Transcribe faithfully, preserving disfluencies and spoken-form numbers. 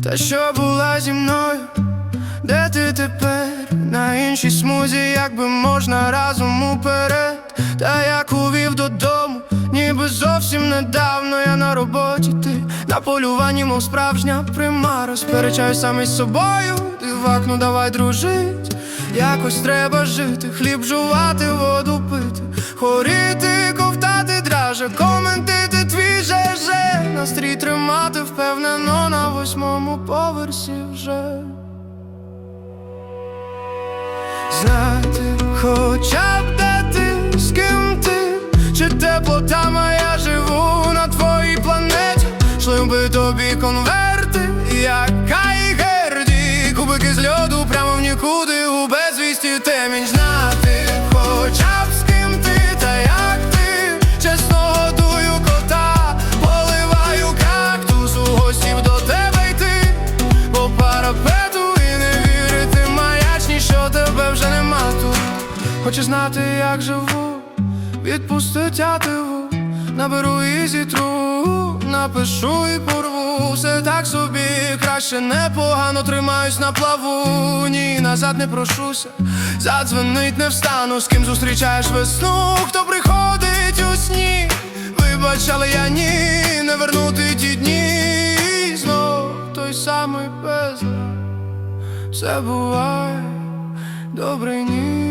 Та що була зі мною, де ти тепер? На іншій смузі, якби можна разом уперед. Та як увів додому, ніби зовсім недавно. Я на роботі, ти на полюванні, мов справжня примара. Сперечаюсь сам із собою, ти в акну давай дружить. Якось треба жити, хліб жувати, воду пити, хоріти, ковтати драже, коментити твій ЖЖ. Настрій тримати впевнено на восьмому поверсі вже. Знати хоча б де ти, з ким ти, чи теплота моя, живу на твоїй планеті. Шли би тобі конверти, як Кай Герді, кубики з льоду прямо в нікуди, у безвісті темінь. Знати хоча б з ким ти, та як ти, чесно годую кота, поливаю кактус, у гостів до тебе йти по парапету і не вірити маячні, що тебе вже нема тут. Хочеш знати, як живу, відпусти тятиву, наберу і зітру, напишу і порву. Все так собі, краще непогано, тримаюсь на плаву. Ні, назад не прошуся, задзвонить не встану. З ким зустрічаєш весну, хто приходить у сні? Вибач, але я ні, не вернути ті дні. Знов той самий безлад, все буває, добре ні.